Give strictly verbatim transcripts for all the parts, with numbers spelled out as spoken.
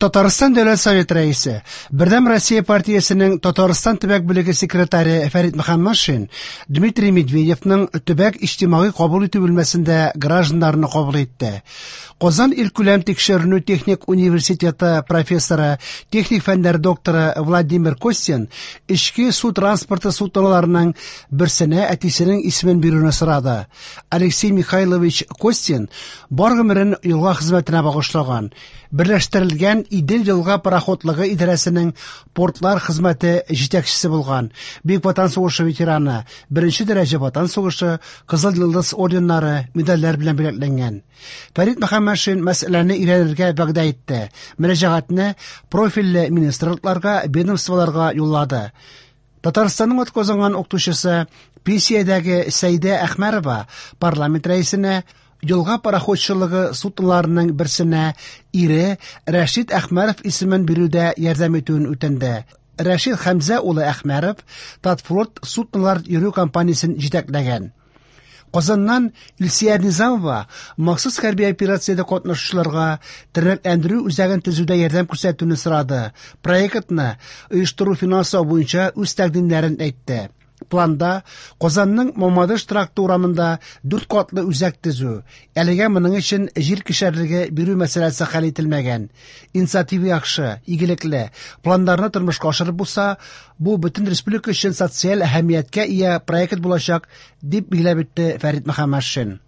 Татарстан Дәүләт Советы рәисе, Бердәм Россия партиясенең Татарстан төбәк бүлеге секретаре Фәрит Мөхәммәтшин Дмитрий Медведевның төбәк иҗтимагый кабул итү бүлмәсендә гражданнарны кабул итте. Казан илкүләм тикшеренү техник университеты профессоры, техник фәннәр докторы Владимир Костин эчке су транспорты судноларының берсенә әтисенең исемен бирүне сорады. Алексей Михайлович Костин бар гомерен елга хезмәтенә багышлаган. Берләштерелгән Идел елга пароходлыгы идарәсенең портлар хезмәте җитәкчесе булган. Бөек Ватан сугышы ветераны, беренче дәрәҗә Ватан сугышы, Кызыл йолдыз орденнары, медальләр белән бүләкләнгән. Фәрит Мөхәммәтшин мәсьәләне өйрәнергә вәгъдә итте. Мөрәҗәгатьне профильле министрлыкларга, ведомстволарга юллады. Татарстанның атказанган укытучысы Пенсиядәге Сәйдә Әхмәрова парламент рәисенә Елга пароходчылыгы судноларының берсенә ире Рәшит Әхмәров исемен бирүдә ярдәм итүен үтенде. Рәшит Хәмзә улы Әхмәров Татфлот суднолар йөрү компаниясен җитәкләгән. Казаннан Илсия Низамова махсус хәрби операциядә катнашучыларга тернәкләндерү үзәген төзүдә ярдәм күрсәтүне сорады. Проектны оештыру финанслау буенча үз тәкъдимнәрен әйтте. Планда Казанның Мамадыш тракты урамында дүрт катлы үзәк төзү, әлегә моның өчен җир кишәрлеге бирү мәсьәләсе хәл ителмәгән. Инициатива яхшы, игелекле. Планнарны тормышка ашырып булса, бу бөтен республика өчен социаль әһәмияткә ия проект булачак, дип билгеләп үтте Фәрит Мөхәммәтшин.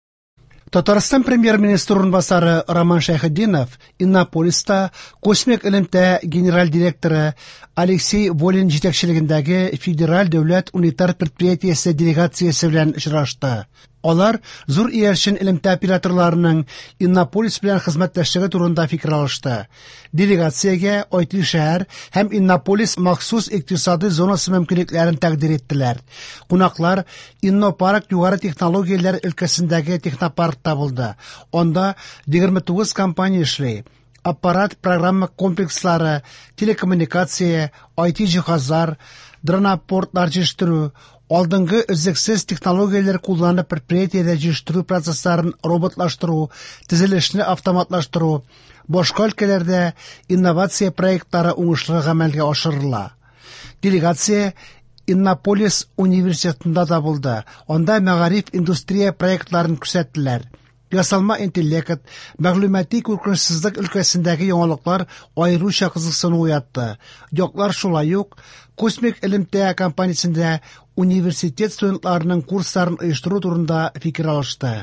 Татарстан премьер-министры урынбасары Роман Шәйхетдинов Иннополиста космик элемтә генераль директоры Алексей Волин җитәкчелегендәге федераль дәүләт унитар предприятиесе делегациясе белән очрашты. Алар зур иярчен элемтә операторларының Иннополис белән хезмәттәшлеге турында фикер алышты. Делегациягә Айти шәһәр һәм Иннополис махсус икътисади зонасы мөмкинлекләрен тәкъдим иттеләр. Кунаклар Иннопарк югары технологияләр өлкәсендәге технопаркта булды. Анда егерме тугыз компания эшли. Аппарат программа комплекслары, телекоммуникация, ай ти җиһазлар, дронапортлар җитештерү, алдынгы өзексез технологияләр кулланып предприятиедә җитештерү процессларын роботлаштыру, төзелешне автоматлаштыру, башка өлкәләрдә инновация проектлары уңышлы гамәлгә ашырыла. Делегация Иннополис университетында да булды. Анда мәгариф индустрия проектларын күрсәттеләр. Ясалма интеллект, мәгълүмати күркенсезлек өлкәсендәге яңалыклар аеруча кызыксыну уятты. Яклар шулай ук космик элемтә компаниясендә университет студентларының курсларын оештыру турында фикер алышты.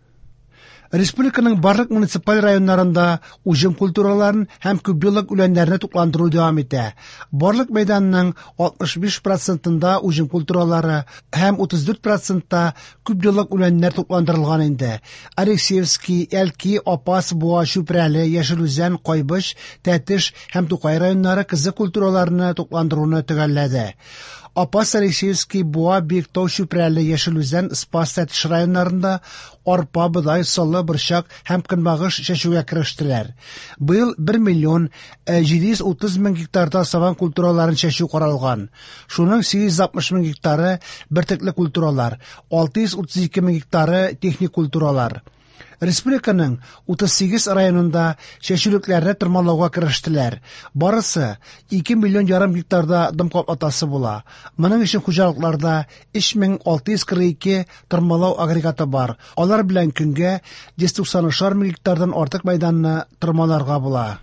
Республиканың барлык муниципаль районнарында уҗым культураларын һәм күпьеллык үләннәрне тукландыру дәвам итә. Барлык мәйданның алтмыш биш процентында уҗым культуралары һәм утыз дүрт процентта күпьеллык үләннәр тукландырылган инде. Алексеевский, Әлки, Апас, Буа, Чүпрәле, Яшелүзән, Кайбыш, Тәтеш һәм Тукай районнары кызык культураларны тукландыруны төгәлләде. Апас, Алексеевский, Буа, Биектау, Чүпрәле, Яшелүзән, Спас, Тәтеш районнарында арпа, бодай, салы, борчак һәм көнбагыш чәчүгә керештеләр. Быел бер миллион җиде йөз утыз мең гектарда саван культураларын чәчү каралган. Шуның сигез йөз алтмыш мең гектары бертекле культуралар, алты йөз утыз ике мең гектары техник культуралар. Республиканың утыз сигез районында чәчүлекләрне тырмалауга керештеләр. Барысы ике миллион ярым гектарда дым каплатасы була. Моның өчен хуҗалыкларда өч мең алты йөз кырык ике тырмалау агрегаты бар. Алар белән көнгә йөз туксан өч мең гектардан артык мәйданны тырмаларга була.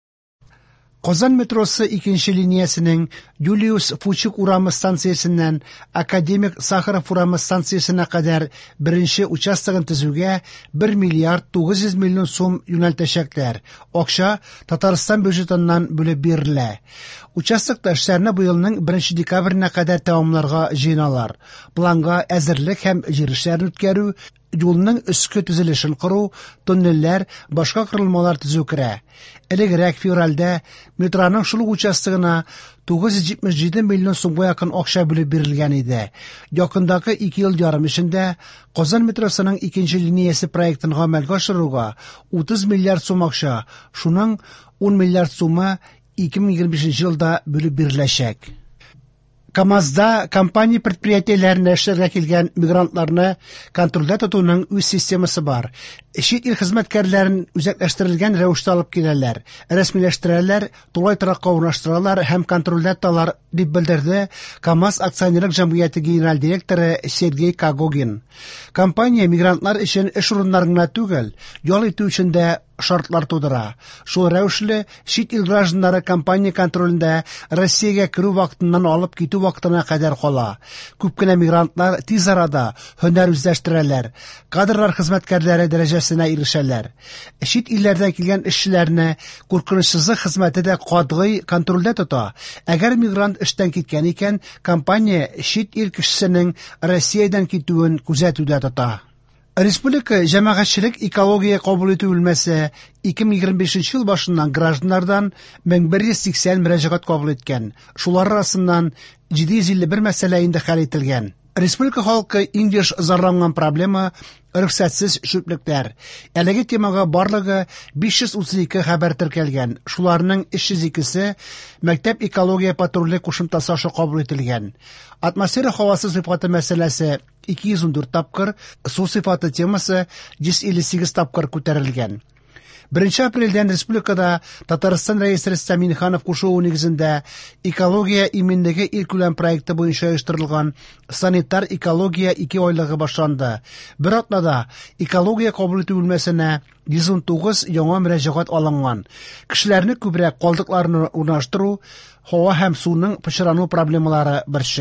Казан метросы икенче линиясенең Юлиус Фучик урамы станциясеннән Академик Сахаров урамы станциясенә кадәр беренче участогын төзүгә бер миллиард тугыз йөз миллион сум юнәлтәчәкләр. Акча Татарстан бюджетыннан бүлеп бирелә. Участокта эшләрне быелның беренче декабренә кадәр тәмамларга җыеналар. Планга әзерлек һәм җир эшләрен үткәрү, юлның өске төзелешен кору, тоннельләр, башка корылмалар төзү керә. Элегрәк февральдә метроның шул участогына тугыз йөз җитмеш җиде миллион сумга якын акча бүлеп бирелгән иде. Якындагы ике ел ярым эчендә Казан метросының икенче линиясе проектын гамәлгә ашыруга утыз миллиард сум акча, шуның ун миллиард сумы ике мең егерме бишенче елда бүлеп биреләчәк. КамАЗда компания предприятиеләренә эшләргә килгән мигрантларны контрольдә тотуның үз системасы бар. Чит ил хезмәткәрләрен үзәкләштерелгән рәвештә алып киләләр, рәсмиләштерәләр, тулай торакка урнаштыралар һәм контрольдә тоталар, дип белдерде КамАЗ акционерлык җәмгыяте генераль директоры Сергей Кагогин. Компания мигрантлар өчен эш урыннарын гына түгел, ял итү өчен дә шартлар тудыра. Шул рәвешле чит ил гражданнары компания контролендә Россиягә керү вакытыннан алып китү вакытына кадәр кала. Күп кенә мигрантлар тиз арада һөнәр үзләштерәләр, кадрлар хезмәткәрләре дәрәҗәсенә ирешәләр. Чит илләрдән килгән эшчеләрне куркынычсызлык хезмәте дә катгый контрольдә тота. Әгәр мигрант эштән киткән икән, компания чит ил кешесенең Россиядән китүен күзәтүдә тота. Республика җәмәгатьчелек экология кабул итү бүлмәсе ике мең егерме бишенче ел башыннан гражданнардан мең бер йөз сиксән мөрәҗәгать кабул иткән. Шулар арасыннан җиде йөз илле бер мәсьәлә инде хәл ителгән. Республика халкы иң еш зарланган проблема рөхсәтсез чүплектәр. Әлеге темага барлыгы биш йөз утыз ике хәбәр теркәлгән. Шуларның өч йөз икесе мәктәп экология патрульлек кушымтасы аша кабул ителгән. Атмосфера һавасы сыйфаты мәсьәләсе ике йөз ундүрт тапкыр, су сыйфаты темасы йөз илле сигез тапкыр күтәрелгән. Беренче апрельдән республикада Татарстан рәисе Рөстәм Миңнеханов кушуы нигезендә экология иминлеге илкүләм проекты буенча оештырылган санитар экология ике айлыгы башланды. Бер атнада экология кабул итү бүлмәсенә йөз ун тугыз яңа мөрәҗәгать алынган. Кешеләрне күбрәк калдыкларны урнаштыру, һава һәм суның пычрану проблемалары борчый.